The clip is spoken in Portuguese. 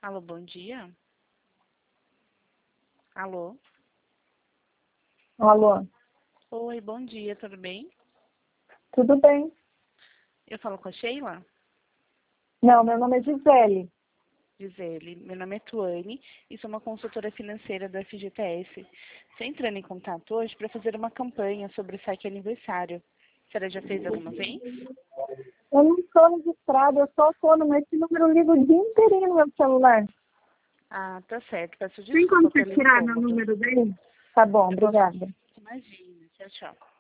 Alô, bom dia. Alô? Alô, Oi, bom dia, tudo bem? tudo bem? Eu falo com a Sheila? Não, meu nome é Gisele. Diz ele. Meu nome é Tuane e sou uma consultora financeira do FGTS. Estou entrando em contato hoje para fazer uma campanha sobre o saque aniversário. A senhora já fez alguma vez? Eu não sou registrada, eu sou autônoma. Esse número eu ligo o dia inteirinho no meu celular. Ah, tá certo. Peço Tem como desculpa você pelo tirar meu incômodo. número daí? Tá bom, Eu posso... obrigada. Imagina. Tchau, tchau.